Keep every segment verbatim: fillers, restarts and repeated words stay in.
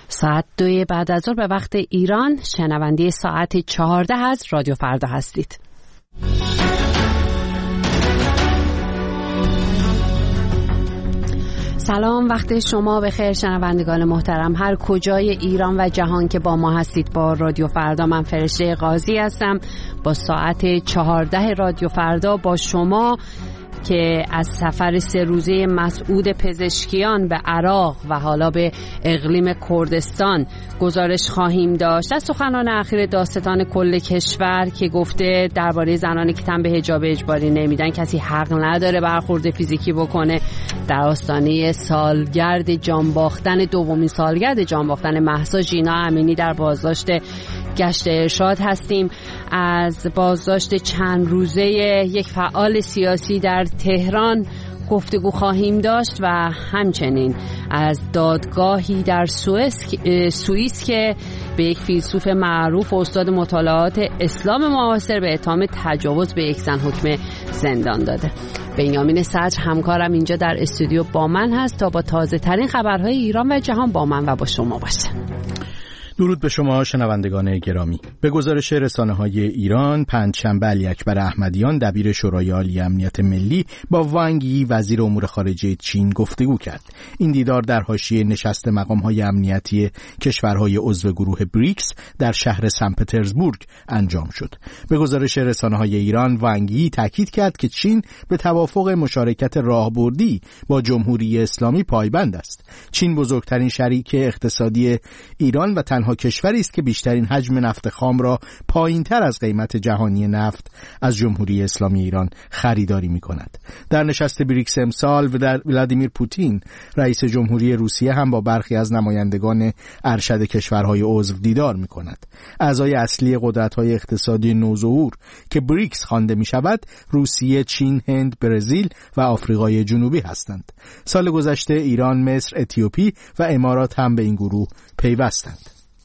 ساعت دوی بعد از ظهر به وقت ایران، شنونده ساعت چهارده از رادیو فردا هستید. سلام، وقت شما بخیر شنوندگان محترم، هر کجای ایران و جهان که با ما هستید. با رادیو فردا من فرشته قاضی هستم با ساعت چهارده رادیو فردا با شما که از سفر سه روزه مسعود پزشکیان به عراق و حالا به اقلیم کردستان گزارش خواهیم داشت. از سخنان اخیر دادستان کل کشور که گفته درباره زنانی که تن به حجاب اجباری نمیدن کسی حق نداره برخورد فیزیکی بکنه. در آستانه سالگرد جان باختن دومین سالگرد جان باختن مهسا ژینا امینی در بازداشت گشت ارشاد هستیم. از بازداشت چند روزه یک فعال سیاسی در تهران گفتگو خواهیم داشت و همچنین از دادگاهی در سوئیس سوئیس که به یک فیلسوف معروف و استاد مطالعات اسلام معاصر به اتهام تجاوز به یک زن حکم زندان داده. بنیامین صدر همکارم اینجا در استودیو با من هست تا با تازه ترین خبرهای ایران و جهان با من و با شما باشه. درود به شما شنوندگان گرامی. به گزارش رسانه‌های ایران، پنجشنبه علی اکبر احمدیان دبیر شورای عالی امنیت ملی با وانگ یی وزیر امور خارجه چین گفتگو کرد. این دیدار در حاشیه نشست مقام‌های امنیتی کشورهای عضو گروه بریکس در شهر سن پترزبورگ انجام شد. به گزارش رسانه‌های ایران، وانگ یی تاکید کرد که چین به توافق مشارکت راهبردی با جمهوری اسلامی پایبند است. چین بزرگترین شریک اقتصادی ایران و تنها کشوری است که بیشترین حجم نفت خام را پایین‌تر از قیمت جهانی نفت از جمهوری اسلامی ایران خریداری می‌کند. در نشست بریکس امسال ولادیمیر پوتین رئیس جمهوری روسیه هم با برخی از نمایندگان ارشد کشورهای عضو دیدار می‌کند. اعضای اصلی قدرت‌های اقتصادی نوظهور که بریکس خوانده می‌شود، روسیه، چین، هند، برزیل و آفریقای جنوبی هستند. سال گذشته ایران، مصر، اتیوپی و امارات هم به این گروه پیوستند.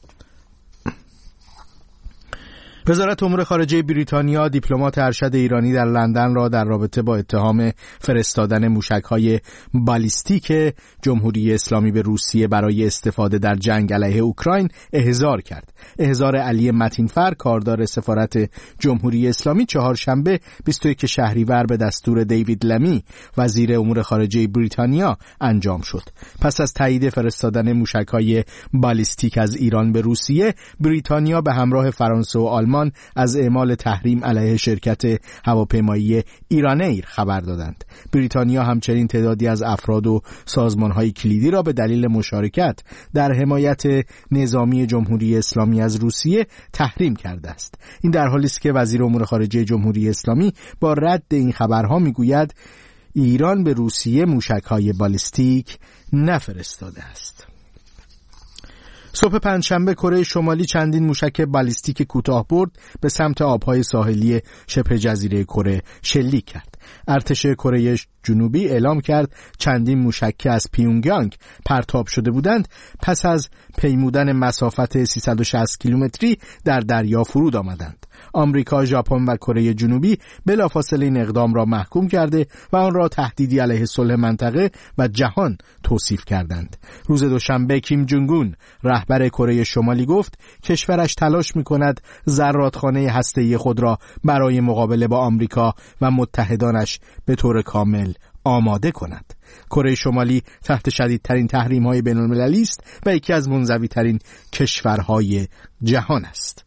وزارت امور خارجه بریتانیا دیپلمات ارشد ایرانی در لندن را در رابطه با اتهام فرستادن موشک‌های بالیستیک جمهوری اسلامی به روسیه برای استفاده در جنگ علیه اوکراین احضار کرد. احضار علی متینفر کاردار سفارت جمهوری اسلامی چهارشنبه بیست و یک شهریور به دستور دیوید لمی وزیر امور خارجه بریتانیا انجام شد. پس از تایید فرستادن موشک‌های بالیستیک از ایران به روسیه، بریتانیا به همراه فرانسه و آلمان از اعمال تحریم علیه شرکت هواپیمایی ایرانایر خبر دادند. بریتانیا همچنین تعدادی از افراد و سازمان‌های کلیدی را به دلیل مشارکت در حمایت نظامی جمهوری اسلامی از روسیه تحریم کرده است. این در حالی است که وزیر امور خارجه جمهوری اسلامی با رد این خبرها میگوید ایران به روسیه موشک‌های بالیستیک نفرستاده است. صبح پنجشنبه کره شمالی چندین موشک بالیستیک کوتاه‌برد به سمت آبهای ساحلی شبه جزیره کره شلیک کرد. ارتش کره جنوبی اعلام کرد چندین موشک که از پیونگیانگ پرتاب شده بودند پس از پیمودن مسافت سیصد و شصت کیلومتری در دریا فرود آمدند. آمریکا، ژاپن و کره جنوبی بلافاصله این اقدام را محکوم کرده و آن را تهدیدی علیه صلح منطقه و جهان توصیف کردند. روز دوشنبه کیم جونگ اون رهبر کره شمالی گفت کشورش تلاش می‌کند زرادخانه هسته‌ای خود را برای مقابله با آمریکا و متحدانش به طور کامل آماده کند. کره شمالی تحت شدیدترین تحریم‌های بین‌المللی است و یکی از منزوی‌ترین کشورهای جهان است.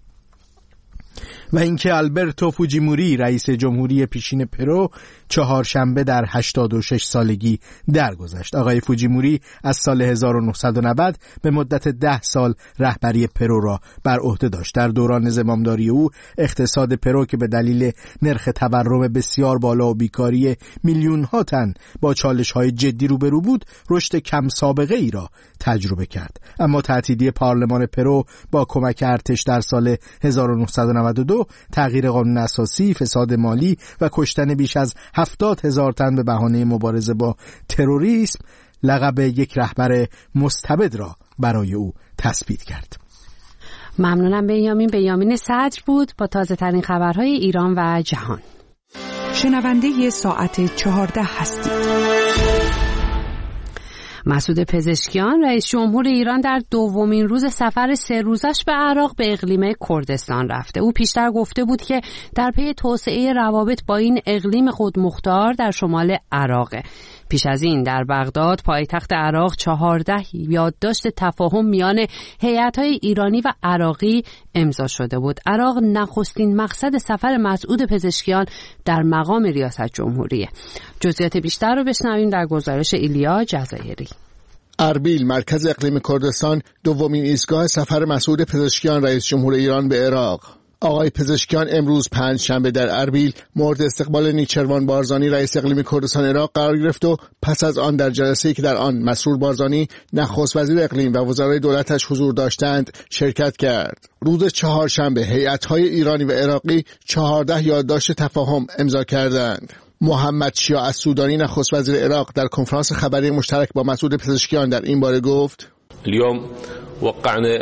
و اینکه آلبرتو فوجیموری رئیس جمهوری پیشین پرو چهارشنبه در هشتاد و شش سالگی درگذشت. آقای فوجیموری از سال هزار و نهصد و نود به مدت ده سال رهبری پرو را بر عهده داشت. در دوران زمامداری او اقتصاد پرو که به دلیل نرخ تورم بسیار بالا و بیکاری میلیون ها تن با چالش های جدی روبرو بود، رشد کم سابقه ای را تجربه کرد. اما تعطیلی پارلمان پرو با کمک ارتش در سال هزار و نهصد و نود و دو، تغییر قانون اساسی، فساد مالی و کشتن بیش از هفتاد هزار تن به بهانه مبارزه با تروریسم لقب یک رهبر مستبد را برای او تثبیت کرد. ممنونم بنیامین. بنیامین صدر بود با تازه ترین خبرهای ایران و جهان. شنونده ساعت چهارده هستید. مسعود پزشکیان رئیس جمهور ایران در دومین روز سفر سه روزش به عراق به اقلیم کردستان رفته. او پیشتر گفته بود که در پی توسعه روابط با این اقلیم خودمختار در شمال عراقه. پیش از این در بغداد پایتخت عراق چهارده یادداشت تفاهم میان هیئت‌های ایرانی و عراقی امضا شده بود. عراق نخستین مقصد سفر مسعود پزشکیان در مقام ریاست جمهوریه. جزئیات بیشتر رو بشنویم در گزارش ایلیا جزایری. اربیل، مرکز اقلیم کردستان، دومین ایستگاه سفر مسعود پزشکیان رئیس جمهور ایران به عراق. آقای پزشکیان امروز پنج شنبه در اربیل مورد استقبال نیچروان بارزانی رئیس اقلیم کردستان عراق قرار گرفت و پس از آن در جلسه‌ای که در آن مسرور بارزانی نخست وزیر اقلیم و وزرای دولتش حضور داشتند شرکت کرد. روز چهارشنبه هیئت‌های ایرانی و عراقی چهارده یادداشت تفاهم امضا کردند. محمد شیع السودانی نخست وزیر عراق در کنفرانس خبری مشترک با مسعود پزشکیان در این باره گفت: اليوم وقعنا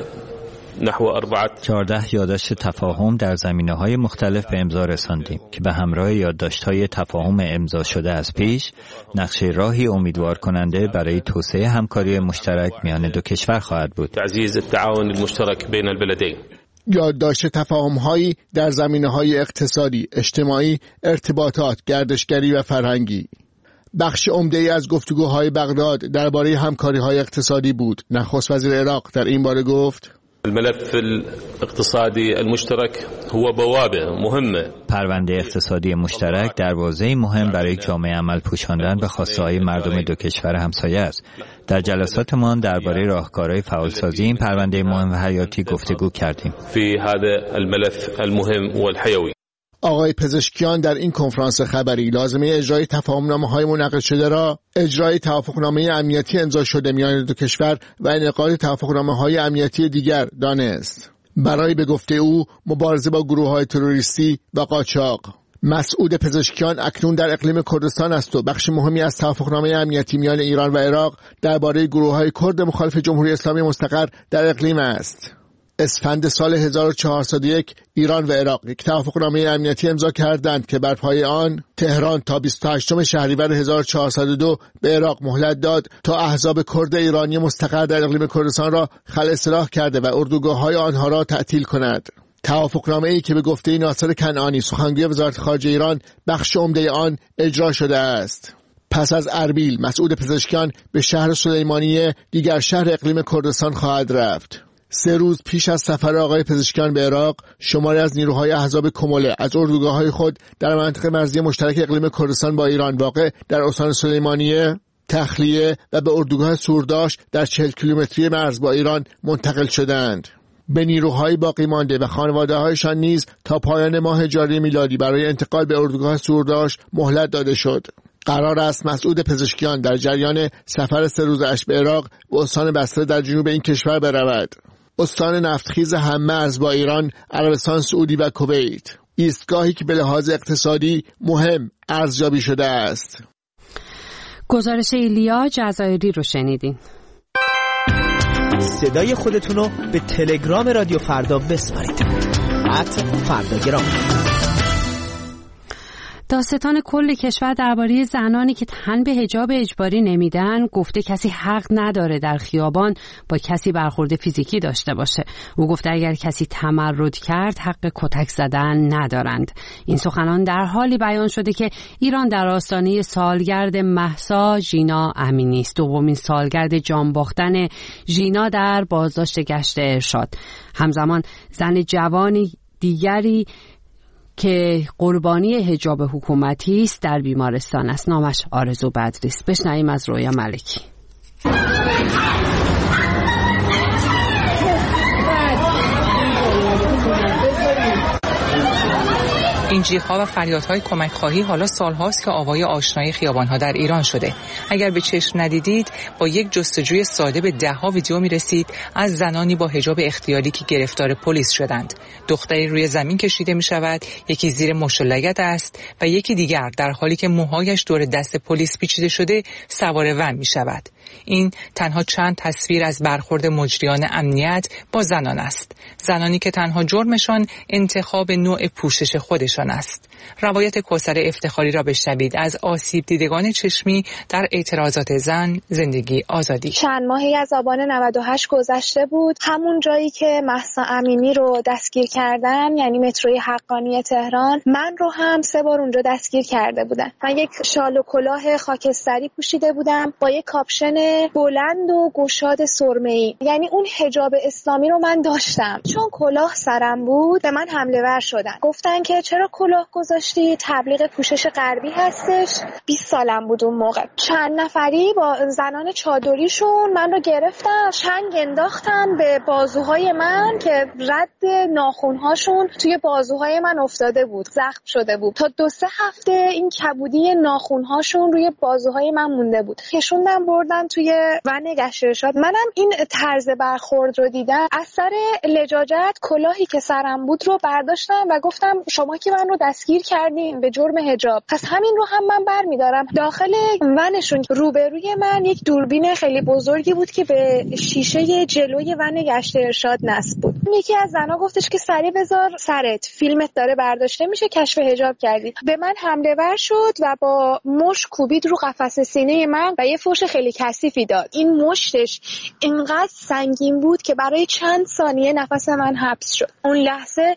نحو چهارده یادداشت تفاهم در زمینه‌های مختلف به امضا رساندیم که به همراه یادداشت‌های تفاهم امضا شده از پیش نقشه راهی امیدوار کننده برای توسعه همکاری مشترک میان دو کشور خواهد بود. تعزیز التعاون المشترک بین البلدین. یادداشت تفاهم‌هایی در زمینه‌های اقتصادی، اجتماعی، ارتباطات، گردشگری و فرهنگی. بخش عمده‌ای از گفتگوهای بغداد درباره همکاری‌های اقتصادی بود. نخست وزیر عراق در این باره گفت: الملف الاقتصادی المشترک هو بوابه مهمه. پرونده اقتصادی مشترک دروازه‌ای مهم برای جامعه عمل پوشاندن به خواسته‌های مردم دو کشور همسایه است. در جلساتمان درباره راهکارهای فعالسازی این پرونده مهم و حیاتی گفتگو کردیم. فی هذا الملف المهم والحیوی. آقای پزشکیان در این کنفرانس خبری لازمه اجرای تفاهم‌نامه‌های منعقد شده را اجرای توافقنامه امنیتی امضا شده میان دو کشور و انعقاد توافقنامه‌های امنیتی دیگر دانست. برای به گفته او مبارزه با گروه‌های تروریستی و قاچاق. مسعود پزشکیان اکنون در اقلیم کردستان است و بخش مهمی از توافقنامه امنیتی میان ایران و عراق درباره گروه‌های کرد مخالف جمهوری اسلامی مستقر در اقلیم است. اسفند سال هزار و چهارصد و یک ایران و عراق یک توافقنامه امنیتی امضا کردند که بر پایه آن تهران تا بیست و هشتم شهریور هزار و چهارصد و دو به عراق مهلت داد تا احزاب کرد ایرانی مستقر در اقلیم کردستان را خلع اصلاح کرده و اردوگاه‌های آنها را تعطیل کند. توافقنامه‌ای که به گفته ناصر کنعانی سخنگوی وزارت خارجه ایران بخش عمده آن اجرا شده است. پس از اربیل مسعود پزشکیان به شهر سلیمانیه دیگر شهر اقلیم کردستان خواهد رفت. سه روز پیش از سفر آقای پزشکیان به عراق شماری از نیروهای احزاب کموله از اردوگاه‌های خود در منطقه مرزی مشترک اقلیم کردستان با ایران واقع در استان سلیمانیه تخلیه و به اردوگاه سورداش در چهل کیلومتری مرز با ایران منتقل شدند. به نیروهای باقی مانده و خانواده‌هایشان نیز تا پایان ماه جاری میلادی برای انتقال به اردوگاه سورداش مهلت داده شد. قرار است مسعود پزشکیان در جریان سفر سه روزش به عراق به استان بصره در جنوب این کشور برود. استان نفتخیز هم‌مرز با ایران، عربستان سعودی و کویت، ایستگاهی که به لحاظ اقتصادی مهم ارزیابی شده است. گزارش ایلیا جزایری رو شنیدین. صدای خودتون رو به تلگرام رادیو فردا بسپارید. ات فرداگرام. داستان کل کشور درباره زنانی که تن به حجاب اجباری نمیدن گفته کسی حق نداره در خیابان با کسی برخورد فیزیکی داشته باشه. او گفته اگر کسی تمرد کرد حق کتک زدن ندارند. این سخنان در حالی بیان شده که ایران در آستانه سالگرد مهسا ژینا امینی است، دومین سالگرد جان باختن ژینا در بازداشت گشت ارشاد. همزمان زن جوانی دیگری که قربانی حجاب حکومتی است در بیمارستان است. نامش آرزو بدری است. بشنویم از رویا ملکی. این جیغ‌ها و فریادهای کمک خواهی حالا سالهاست که آوای آشنای خیابان‌ها در ایران شده. اگر به چشم ندیدید با یک جستجوی ساده به ده‌ها ویدیو می‌رسید از زنانی با حجاب اختیاری که گرفتار پلیس شدند. دختری روی زمین کشیده می‌شود، یکی زیر مشت لگد است و یکی دیگر در حالی که موهایش دور دست پلیس پیچیده شده سوار ون می‌شود. این تنها چند تصویر از برخورد مجریان امنیت با زنان است. زنانی که تنها جرمشان انتخاب نوع پوشش خودشان ایران است. روایت کوثر افتخاری را بشنوید از آسیب دیدگان چشمی در اعتراضات زن زندگی آزادی. چند ماهی از آبان نود و هشت گذشته بود، همون جایی که مهسا امینی رو دستگیر کردن، یعنی متروی حقانی تهران، من رو هم سه بار اونجا دستگیر کرده بودن. من یک شال و کلاه خاکستری پوشیده بودم با یک کاپشن بلند و گشاد سرمه‌ای، یعنی اون حجاب اسلامی رو من داشتم. چون کلاه سرم بود به من حمله ور شدن، گفتن که چرا کلاه گذاشتی، تبلیغ پوشش غربی هستش. بیست سالم بود اون موقع. چند نفری با زنان چادریشون من رو گرفتن، چنگ انداختن به بازوهای من که رد ناخونهاشون توی بازوهای من افتاده بود، زخم شده بود. تا دو سه هفته این کبودی ناخونهاشون روی بازوهای من مونده بود. کشوندن بردن توی ون گشت ارشاد. منم این طرز برخورد رو دیدم، از سر لجاجت کلاهی که سرم بود رو برداشتم و گفتم شما که من رو دستگیر کردین به جرم حجاب، پس همین رو هم من برمیدارم. داخل ونشون روبروی من یک دوربین خیلی بزرگی بود که به شیشه جلوی ون گشت ارشاد نصب بود. یکی از زنا گفتش که سریع بذار سرت، فیلمت داره برداشته میشه، کشف حجاب کردی. به من حمله ور شد و با مشت کوبید رو قفس سینه من و یه فحش خیلی کثیفی داد. این مشتش اینقدر سنگین بود که برای چند ثانیه نفس من حبس شد. اون لحظه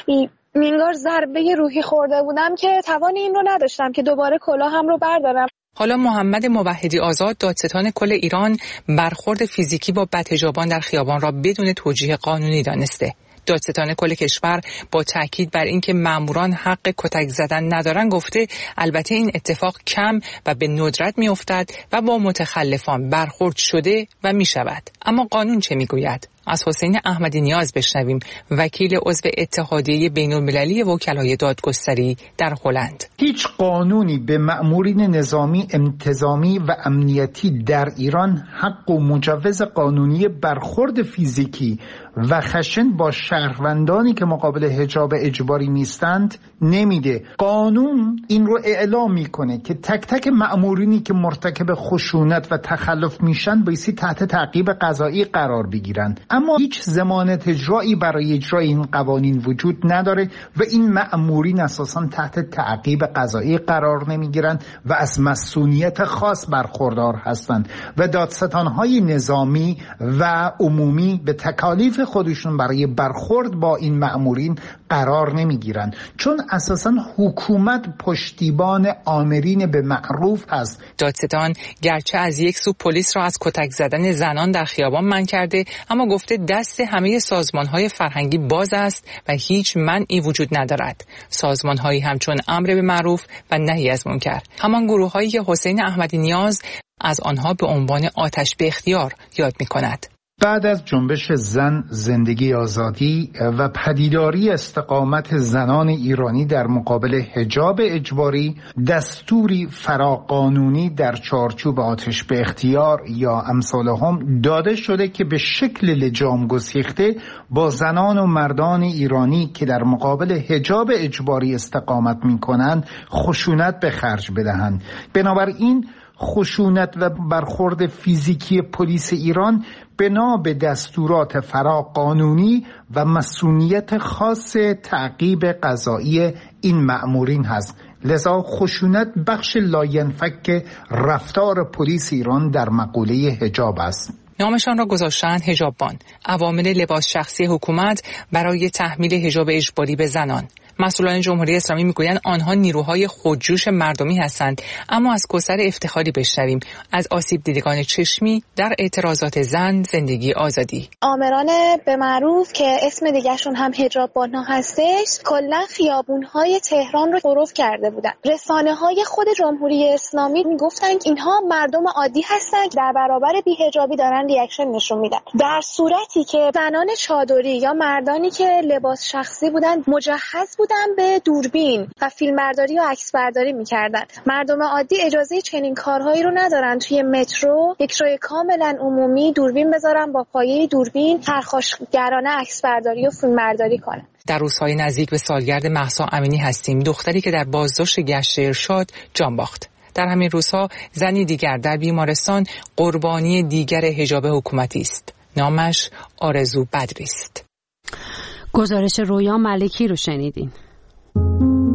انگار ضربه روحی خورده بودم که توان این رو نداشتم که دوباره کلاهم رو بردارم. حالا محمد موحدی آزاد، دادستان کل ایران، برخورد فیزیکی با بدحجابان در خیابان را بدون توجیه قانونی دانسته. دادستان کل کشور با تاکید بر اینکه ماموران حق کتک زدن ندارن گفته البته این اتفاق کم و به ندرت میافتد و با متخلفان برخورد شده و می شود. اما قانون چه میگوید؟ از حسین احمدی نیاز بشنویم، وکیل عضو اتحادیه بین‌المللی وکلای دادگستری در هلند. هیچ قانونی به مأمورین نظامی، انتظامی و امنیتی در ایران حق و مجوز قانونی برخورد فیزیکی و خشن با شهروندانی که مقابل حجاب اجباری نیستند نمیده. قانون این رو اعلام میکنه که تک تک مأمورینی که مرتکب خشونت و تخلف میشن بایستی تحت تعقیب قضایی قرار بگیرن. اما هیچ ضمانت اجرایی برای اجرای این قوانین وجود نداره و این مأمورین اساساً تحت تعقیب قضایی قرار نمیگیرن و از مسئولیت خاص برخوردار هستند و دادستانهای نظامی و عمومی به تکالیف خودشون برای برخورد با این مأمورین قرار نمیگیرن، چون اساساً حکومت پشتیبان آمرین به معروف هست. دادستان گرچه از یک سو پلیس را از کتک زدن زنان در خیابان منع کرده، اما گفته دست همه سازمان‌های فرهنگی باز است و هیچ منعی وجود ندارد. سازمان‌هایی همچون امر به معروف و نهی از منکر، همان گروه‌هایی که حسین احمدی نیاز از آنها به عنوان آتش به اختیار یاد می‌کند. بعد از جنبش زن زندگی آزادی و پدیداری استقامت زنان ایرانی در مقابل حجاب اجباری، دستوری فراقانونی در چارچوب آتش به اختیار یا امثال هم داده شده که به شکل لجام گسیخته با زنان و مردان ایرانی که در مقابل حجاب اجباری استقامت می کنند خشونت به خرج بدهند. بنابراین خشونت و برخورد فیزیکی پلیس ایران بنا به دستورات فراقانونی و مسئولیت خاص تعقیب قضایی این مأمورین هست. لذا خشونت بخش لاینفک رفتار پلیس ایران در مقوله حجاب است. نامشان را گذاشتند حجاببان، عوامل لباس شخصی حکومت برای تحمیل حجاب اجباری به زنان. مسئولان جمهوری اسلامی میگویند آنها نیروهای خودجوش مردمی هستند، اما از کوثر افتخاری بشنویم از آسیب دیدگان چشمی در اعتراضات زن زندگی آزادی. آمران به معروف که اسم دیگهشون هم حجاببان‌ها هستش، کلا خیابون‌های تهران رو پرو کرده بودن. رسانه‌های خود جمهوری اسلامی میگفتن اینها مردم عادی هستند، در برابر بی‌حجابی دارن ریاکشن نشون میدن، در صورتی که زنان چادری یا مردانی که لباس شخصی بودن مجهز بودن به دوربین و فیلمبرداری و عکسبرداری میکردن. مردم عادی اجازه چنین کارهایی رو ندارن توی مترو یک جای کاملا عمومی دوربین بذارن، با پایه دوربین پرخاشگرانه عکسبرداری و فیلمبرداری کنن. در روزهای نزدیک به سالگرد مهسا امینی هستیم، دختری که در بازداشت گشت ارشاد جان باخت. در همین روزها زنی دیگر در بیمارستان قربانی دیگر حجاب حکومتی است. نامش آرزو بدری است. گزارش رویا ملکی رو شنیدین.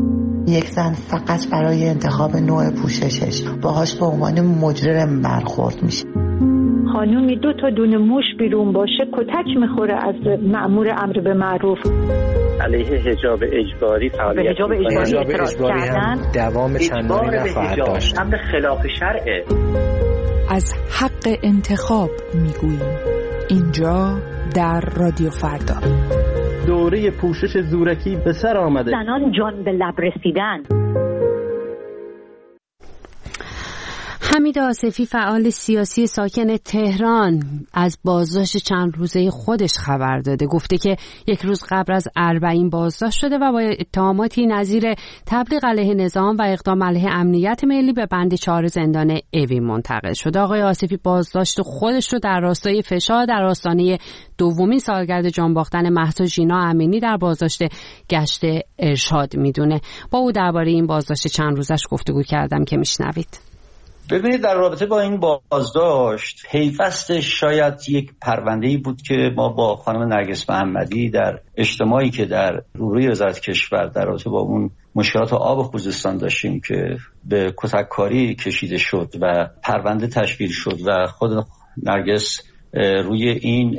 یک زن فقط برای انتخاب نوع پوششش باهاش به عنوان مجرم برخورد میشه. خانومی دو تا دونه موش بیرون باشه کتک میخوره از مأمور امر به معروف. علیه حجاب اجباری فعالیت حجاب اجباری اعتراض کردن، دوام چندانی نخواهد داشت. امر خلاف شرعه. از حق انتخاب میگوییم اینجا در رادیو فردا. دوره پوشش زورکی به سر آمده. زنان جان به لب رسیدن. حمید آصفی فعال سیاسی ساکن تهران از بازداشت چند روزه خودش خبر داده. گفته که یک روز قبل از اربعین بازداشت شده و با اتهاماتی نظیر تبلیغ علیه نظام و اقدام علیه امنیت ملی به بند چهار زندان اوین منتقل شده. آقای آصفی بازداشت خودش رو در راستای فشار در آستانه دومین سالگرد جان باختن مهسا ژینا امینی در بازداشت گشت ارشاد میدونه. با او درباره این بازداشت چند روزش گفتگو کردم که میشنوید. ببینید، در رابطه با این بازداشت پیوست شاید یک پرونده‌ای بود که ما با خانم نرگس محمدی در اجتماعی که در روبروی وزارت کشور در رابطه با اون مشکلات آب خوزستان داشتیم که به کتککاری کشیده شد و پرونده تشکیل شد و خود نرگس روی این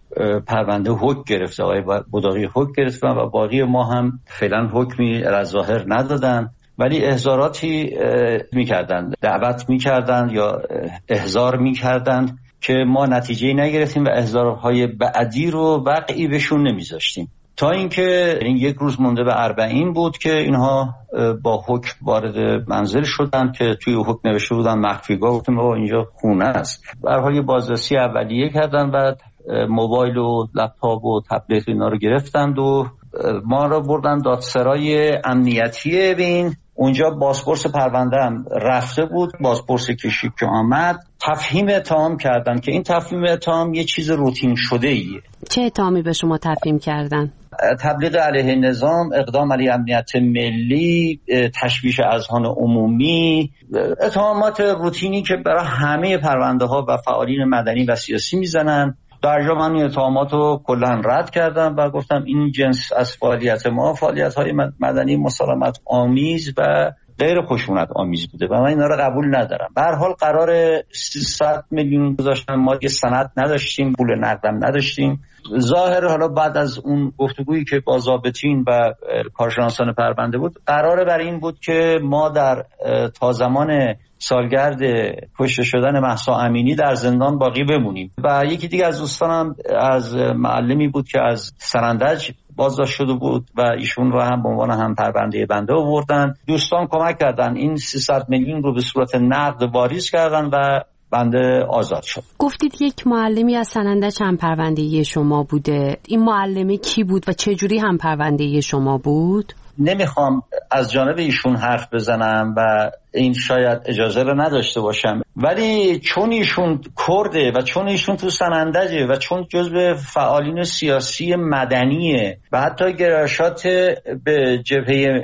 پرونده حکم گرفت، آقای بوداقی حکم گرفتن و باقی ما هم فعلا حکمی از ظاهر ندادن، ولی احضاراتی میکردن، دعوت میکردن یا احضار میکردن که ما نتیجه نگرفتیم و احضارهای بعدی رو وقعی بهشون نمیذاشتیم تا اینکه این یک روز مونده به اربعین بود که اینها با حکم وارد منزل شدن که توی حکم نوشته بودن مخفیگاه. گفتم بابا اینجا خونه است. به هر حال یه بازرسی اولیه کردن، بعد موبایل و لپتاپ و تبلت اینا رو گرفتند و ما رو بردن دادسرای امنیتی اوین. اونجا بازپرس پرونده هم رفته بود، بازپرس کشی که آمد تفهیم اتهام کردن که این تفهیم اتهام یه چیز روتین شده ایه. چه اتهامی به شما تفهیم کردن؟ تبلیغ علیه نظام، اقدام علیه امنیت ملی، تشویش اذهان عمومی، اتهامات روتینی که برای همه پرونده ها و فعالین مدنی و سیاسی میزنن. در جا من این اتهامات رو کلا رد کردم و گفتم این جنس از فعالیت ما فعالیت‌های مدنی مسالمت آمیز و غیر خشونت آمیز بوده و من اینا رو قبول ندارم. به هر حال قرار سیصد میلیون گذاشتن، ما یه سند نداشتیم، پول نقدم نداشتیم. ظاهر حالا بعد از اون گفتگویی که با ضابطین و کارشناسان پرونده بود، قرار بر این بود که ما در تا زمان سالگرد کشته شدن مهسا امینی در زندان باقی بمونیم. و یکی دیگه از دوستانم از معلمی بود که از سرندج بازداشت شده بود و ایشون رو هم به عنوان هم پرونده بنده آوردن. دوستان کمک کردن، این سیصد میلیون رو به صورت نقد واریز کردن و بنده آزاد شد. گفتید یک معلمی از سنندج هم پرونده شما بوده. این معلمی کی بود و چه جوری هم پرونده شما بود؟ نمیخوام از جانب ایشون حرف بزنم و این شاید اجازه رو نداشته باشم، ولی چون ایشون کرده و چون ایشون تو سنندجه و چون جزو فعالین سیاسی مدنیه و حتی گرایشات به جبهه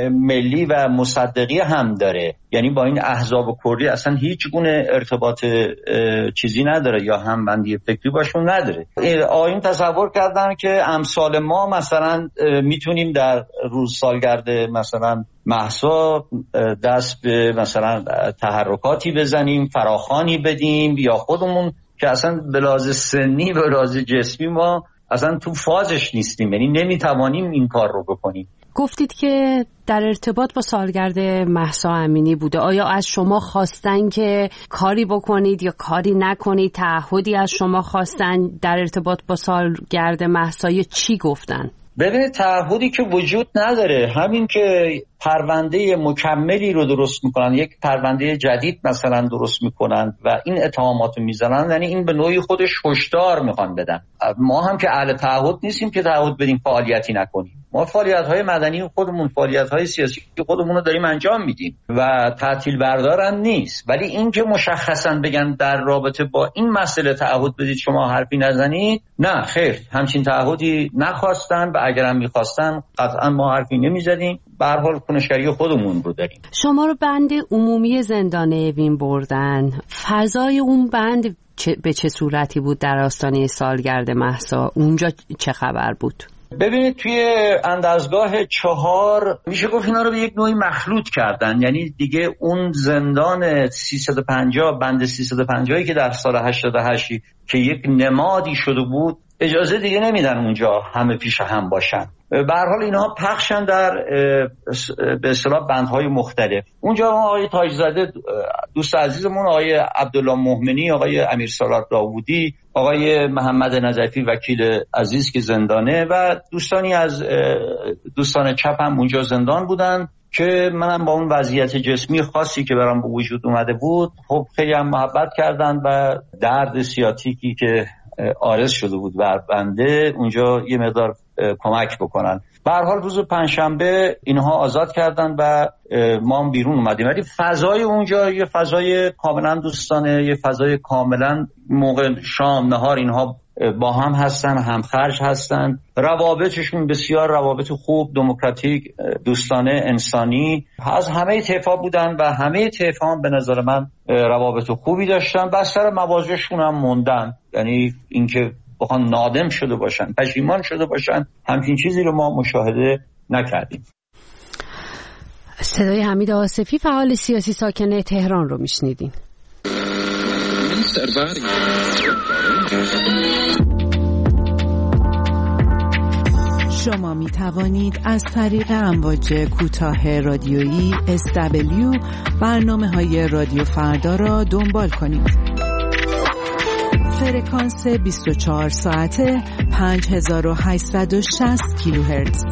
ملی و مصدقی هم داره، یعنی با این احزاب کردی اصلا هیچ گونه ارتباط چیزی نداره یا همبندی فکری باشون نداره. آقایون تصور کردن که امثال ما مثلا میتونیم در روز سالگرد مثلا مهسا دست به مثلا تحرکاتی بزنیم، فراخوانی بدیم، یا خودمون که اصلا به لحاظ سنی و به لحاظ جسمی ما اصلا تو فازش نیستیم، یعنی نمیتوانیم این کار رو بکنیم. گفتید که در ارتباط با سالگرد مهسا امینی بوده. آیا از شما خواستن که کاری بکنید یا کاری نکنید؟ تعهدی از شما خواستن در ارتباط با سالگرد مهسا؟ چی گفتن؟ ببینید، تعهدی که وجود نداره، همین که پرونده مکملی رو درست میکنن، یک پرونده جدید مثلا درست میکنن و این اتهامات رو میزنن، یعنی این به نوعی خودش هشدار میخوان بدن. ما هم که اهل تعهد نیستیم که تعهد بدیم فعالیتی نکنیم. ما فعالیت‌های مدنی خودمون، فعالیت‌های سیاسی خودمون رو داریم انجام میدیم و تعطیل بردارن نیست. ولی این که مشخصاً بگن در رابطه با این مسئله تعهد بدید شما حرفی نزنید، نه خیر، همچین تعهدی نخواستن و اگرم میخواستن قطعا ما حرفی نمیزدیم. به هر حال کنشگری خودمون رو داریم. شما رو بند عمومی زندان اوین بردن. فضای اون بند چه، به چه صورتی بود در آستانه سالگرد مهسا؟ اونجا چه خبر بود؟ ببینید توی اندازگاه چهار میشه گفت اینا رو به یک نوعی مخلوط کردن، یعنی دیگه اون زندان سیصد و پنجاه بند سیصد و پنجاه که در سال هشتاد و هشت که یک نمادی شده بود اجازه دیگه نمیدن اونجا همه پیش هم باشن. به هر حال اینها پخشن در به اصطلاح بندهای مختلف. اونجا آقای تاجزاده دوست عزیزمون، آقای عبدالله مؤمنی، آقای امیرسالار داوودی، آقای محمد نجفی وکیل عزیز که زندانه و دوستانی از دوستان چپ هم اونجا زندان بودن که منم با اون وضعیت جسمی خاصی که برام به وجود اومده بود خب خیلی هم محبت کردن و درد سیاتیکی که عارض شده بود بر بنده اونجا یه مقدار کمک بکنن. به هر حال روز پنجشنبه اینها آزاد کردن و ما هم بیرون اومدیم، ولی فضای اونجا یه فضای کاملا دوستانه، یه فضای کاملا موقع شام نهار اینها با هم هستن، همخرج هستن، روابطشون بسیار روابط خوب، دموکراتیک، دوستانه، انسانی از همه طیف‌ها بودن و همه طیف‌ها به نظر من روابط خوبی داشتن. بستر مواضعشون هم موندن، یعنی اینکه بخوان نادم شده باشن، پشیمان شده باشن، همچین چیزی رو ما مشاهده نکردیم. صدای حمید آصفی فعال سیاسی ساکن تهران رو میشنیدین. شما می توانید از طریق امواج کوتاه رادیویی اس دبلیو برنامه های رادیو فردا را دنبال کنید. فرکانس بیست و چهار ساعته پنج هزار و هشتصد و شصت کیلوهرتز.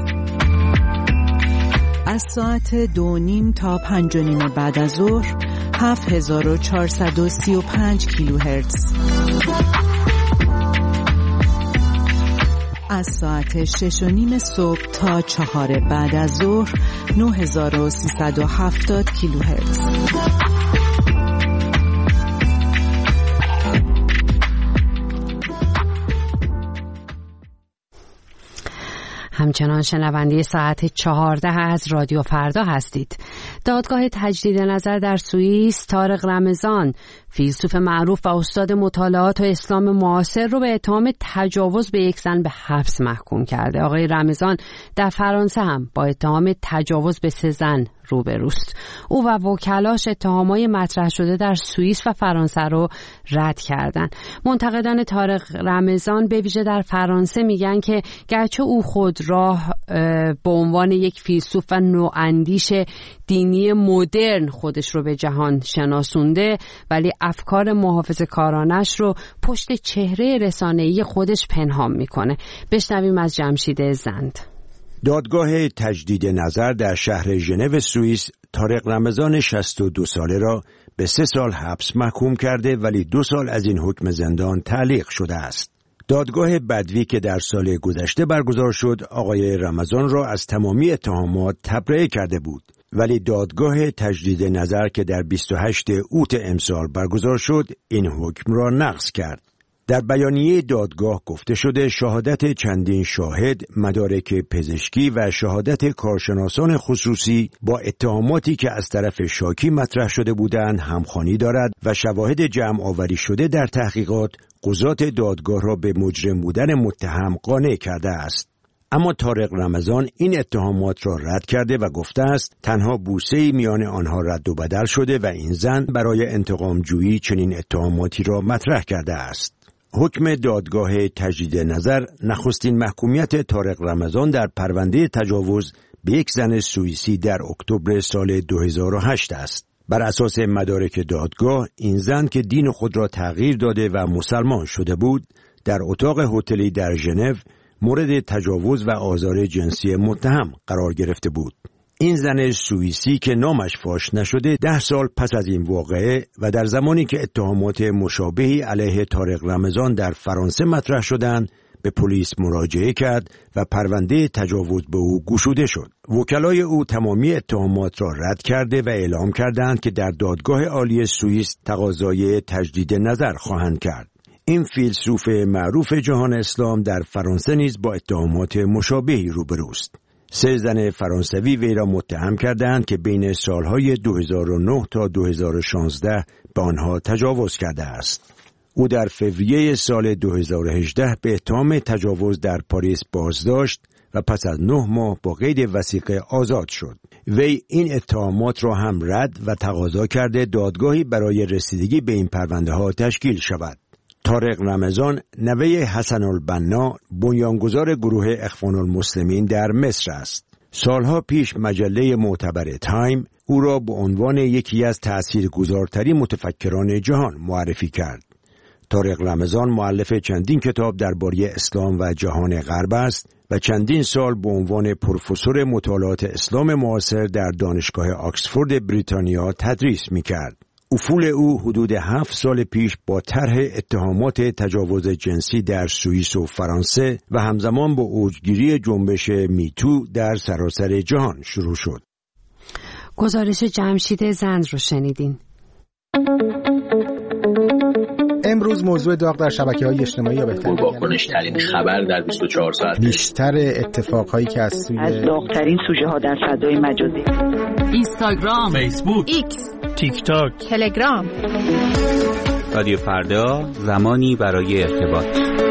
از ساعت دو نیم تا پنج و نیم بعد از ظهر هفت هزار و چهارصد و سی و پنج کیلوهرتز. از ساعت شش و نیم صبح تا چهار بعد از ظهر نه هزار و سیصد و هفتاد کیلوهرتز. همچنان شنونده ساعت چهارده از رادیو فردا هستید. دادگاه تجدید نظر در سوئیس طارق رمضان، فیلسوف معروف و استاد مطالعات و اسلام معاصر رو به اتهام تجاوز به یک زن به حبس محکوم کرده. آقای رمضان در فرانسه هم با اتهام تجاوز به سه زن روبروست. او و وکلاش اتهامای مطرح شده در سوئیس و فرانسه رو رد کردن. منتقدان طارق رمضان به ویژه در فرانسه میگن که گرچه او خود راه به عنوان یک فیلسوف و نواندیش دینی مدرن خودش رو به جهان شناسونده، ولی افکار محافظه‌کارانش رو پشت چهره رسانه‌ای خودش پنهان میکنه. بشنویم از جمشید زند. دادگاه تجدید نظر در شهر ژنو سوئیس طارق رمضان شصت و دو ساله را به سه سال حبس محکوم کرده، ولی دو سال از این حکم زندان تعلیق شده است. دادگاه بدوی که در سال گذشته برگزار شد آقای رمضان را از تمامی اتهامات تبرئه کرده بود، ولی دادگاه تجدید نظر که در بیست و هشتم اوت امسال برگزار شد این حکم را نقض کرد. در بیانیه دادگاه گفته شده شهادت چندین شاهد، مدارک پزشکی و شهادت کارشناسان خصوصی با اتهاماتی که از طرف شاکی مطرح شده بودند همخوانی دارد و شواهد جمع آوری شده در تحقیقات قضات دادگاه را به مجرم بودن متهم قانع کرده است. اما طارق رمضان این اتهامات را رد کرده و گفته است تنها بوسه‌ای میان آنها رد و بدل شده و این زن برای انتقام جویی چنین اتهاماتی را مطرح کرده است. حکم دادگاه تجدید نظر نخستین محکومیت طارق رمضان در پرونده تجاوز به یک زن سوئیسی در اکتبر سال دو هزار و هشت است. بر اساس مدارک دادگاه این زن که دین خود را تغییر داده و مسلمان شده بود در اتاق هتلی در ژنو مورد تجاوز و آزار جنسی متهم قرار گرفته بود. این زن سوئیسی که نامش فاش نشده ده سال پس از این واقعه و در زمانی که اتهامات مشابهی علیه طارق رمضان در فرانسه مطرح شدند به پلیس مراجعه کرد و پرونده تجاوز به او گشوده شد. وکلای او تمامی اتهامات را رد کرده و اعلام کردند که در دادگاه عالی سوئیس تقاضای تجدید نظر خواهند کرد. این فیلسوف معروف جهان اسلام در فرانسه نیز با اتهامات مشابهی روبروست. سه زن فرانسوی وی را متهم کردند که بین سالهای دو هزار و نه تا دو هزار و شانزده به آنها تجاوز کرده است. او در فوریه سال دو هزار و هجده به اتهام تجاوز در پاریس بازداشت و پس از نه ماه با قید وثیقه آزاد شد. وی این اتهامات را هم رد و تقاضا کرده دادگاهی برای رسیدگی به این پرونده ها تشکیل شود. طارق رمضان نوه حسن البنا بنیانگذار گروه اخوان المسلمین در مصر است. سالها پیش مجله معتبر تایم او را به عنوان یکی از تأثیرگذارترین متفکران جهان معرفی کرد. طارق رمضان مؤلف چندین کتاب درباره اسلام و جهان غرب است و چندین سال به عنوان پروفسور مطالعات اسلام معاصر در دانشگاه آکسفورد بریتانیا تدریس می‌کرد. افول او حدود هفت سال پیش با طرح اتهامات تجاوز جنسی در سوئیس و فرانسه و همزمان با اوجگیری جنبش میتو در سراسر جهان شروع شد. گزارش جمشید زند رو شنیدین. امروز موضوع داغ در شبکه‌های اجتماعی یا بهتر واکنش‌ترین خبر در بیست و چهار ساعت، بیشتر اتفاقهایی که از سوی از داغ‌ترین سوژه‌ها در فضای مجازی، اینستاگرام، فیسبوک، ایکس، تیک تاک، تلگرام. رادیو فردا، زمانی برای ارتباط.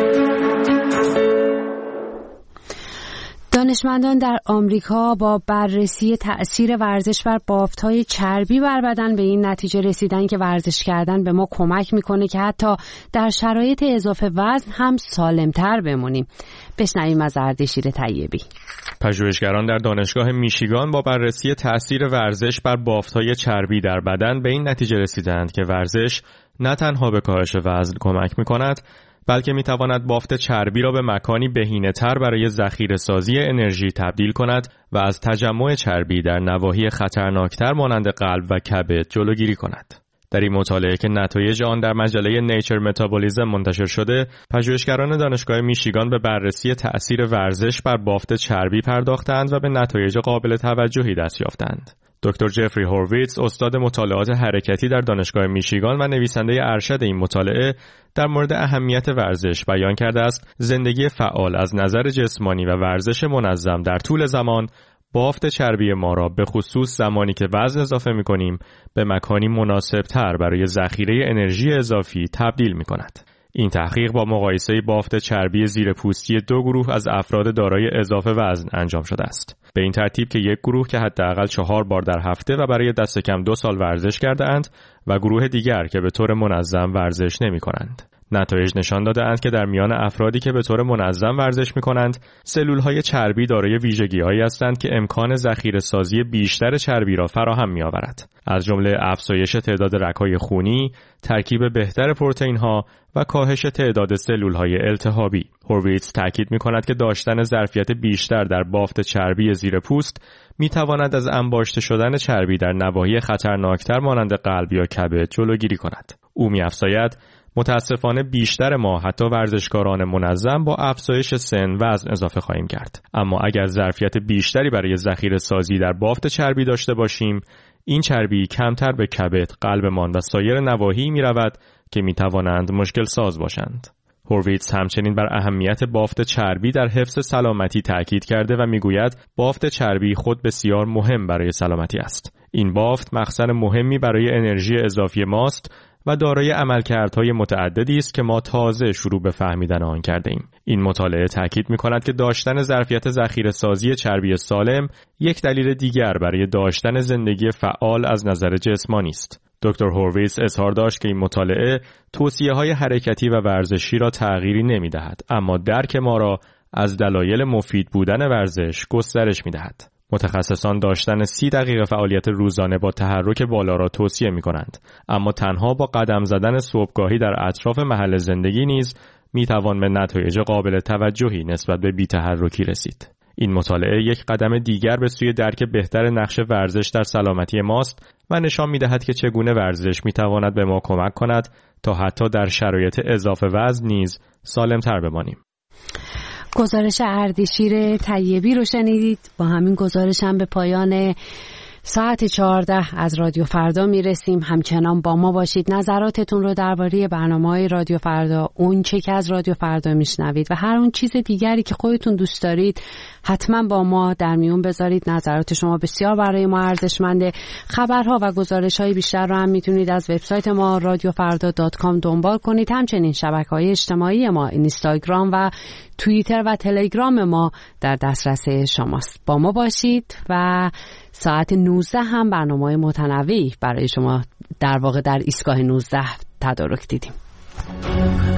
دانشمندان در آمریکا با بررسی تأثیر ورزش بر بافت‌های چربی بر بدن به این نتیجه رسیدن که ورزش کردن به ما کمک میکنه که حتی در شرایط اضافه وزن هم سالمتر بمونیم. بشنویم از اردشیر طیبی. پژوهشگران در دانشگاه میشیگان با بررسی تأثیر ورزش بر بافت‌های چربی در بدن به این نتیجه رسیدند که ورزش نه تنها به کاهش وزن کمک میکند، بلکه میتواند بافت چربی را به مکانی بهینه‌تر برای ذخیره‌سازی انرژی تبدیل کند و از تجمع چربی در نواحی خطرناکتر مانند قلب و کبد جلوگیری کند. در این مطالعه که نتایج آن در مجله نیچر متابولیزم منتشر شده، پژوهشگران دانشگاه میشیگان به بررسی تأثیر ورزش بر بافت چربی پرداختند و به نتایج قابل توجهی دست یافتند. دکتر جفری هورویتز، استاد مطالعات حرکتی در دانشگاه میشیگان و نویسنده ارشد این مطالعه، در مورد اهمیت ورزش بیان کرده است زندگی فعال از نظر جسمانی و ورزش منظم در طول زمان بافت چربی ما را به خصوص زمانی که وزن اضافه می کنیم به مکانی مناسب تر برای ذخیره انرژی اضافی تبدیل می کند. این تحقیق با مقایسه بافت چربی زیر پوستی دو گروه از افراد دارای اضافه وزن انجام شده است. به این ترتیب که یک گروه که حداقل چهار بار در هفته و برای دست کم دو سال ورزش کرده اند و گروه دیگر که به طور منظم ورزش نمی کنند. نتایج نشان داده اند که در میان افرادی که به طور منظم ورزش می کنند، سلولهای چربی دارای ویژگی‌هایی هستند که امکان ذخیره‌سازی بیشتر چربی را فراهم می آورد. از جمله افزایش تعداد رگ‌های خونی، ترکیب بهتر پروتئین‌ها و کاهش تعداد سلولهای التهابی. هورویتز تاکید می کند که داشتن ظرفیت بیشتر در بافت چربی زیر پوست می تواند از انباشته شدن چربی در نواحی خطرناکتر مانند قلب یا کبد جلوگیری کند. او می افزاید متاسفانه بیشتر ما حتی ورزشکاران منظم با افزایش سن وزن اضافه خواهیم کرد. اما اگر ظرفیت بیشتری برای ذخیره سازی در بافت چربی داشته باشیم، این چربی کمتر به کبد، قلبمان و سایر نواحی می رود که می توانند مشکل ساز باشند. هورویتز همچنین بر اهمیت بافت چربی در حفظ سلامتی تاکید کرده و می گوید بافت چربی خود بسیار مهم برای سلامتی است. این بافت مخزن مهمی برای انرژی اضافی ماست و دارای عملکردهای متعددی است که ما تازه شروع به فهمیدن آن کرده ایم. این مطالعه تاکید می‌کند که داشتن ظرفیت ذخیره‌سازی چربی سالم یک دلیل دیگر برای داشتن زندگی فعال از نظر جسمانی است. دکتر هورویتز اظهار داشت که این مطالعه توصیه‌های حرکتی و ورزشی را تغییری نمی‌دهد، اما درک ما را از دلایل مفید بودن ورزش گسترش می‌دهد. متخصصان داشتن سی دقیقه فعالیت روزانه با تحرک بالا را توصیه می کنند، اما تنها با قدم زدن صبحگاهی در اطراف محل زندگی نیز می توان به نتایج قابل توجهی نسبت به بی‌تحرکی رسید. این مطالعه یک قدم دیگر به سوی درک بهتر نقش ورزش در سلامتی ماست و نشان می دهد که چگونه ورزش می تواند به ما کمک کند تا حتی در شرایط اضافه وزن نیز سالمتر بمانیم. گزارش اردشیر طیبی رو شنیدید. با همین گزارش هم به پایان ساعت چهارده از رادیو فردا میرسیم. همچنان با ما باشید. نظراتتون رو درباره برنامه‌های رادیو فردا، اون چه که از رادیو فردا میشنوید و هر اون چیز دیگری که خودتون دوست دارید حتما با ما در میون بذارید. نظرات شما بسیار برای ما ارزشمنده. خبرها و گزارش‌های بیشتر رو هم میتونید از وبسایت ما رادیو فردا دات کام دنبال کنید. همچنین شبکه‌های اجتماعی ما اینستاگرام و توییتر و تلگرام ما در دسترس شماست. با ما باشید و ساعت نوزده هم برنامه‌های متنوعی برای شما در واقع در ایستگاه نوزده تدارک دیدیم.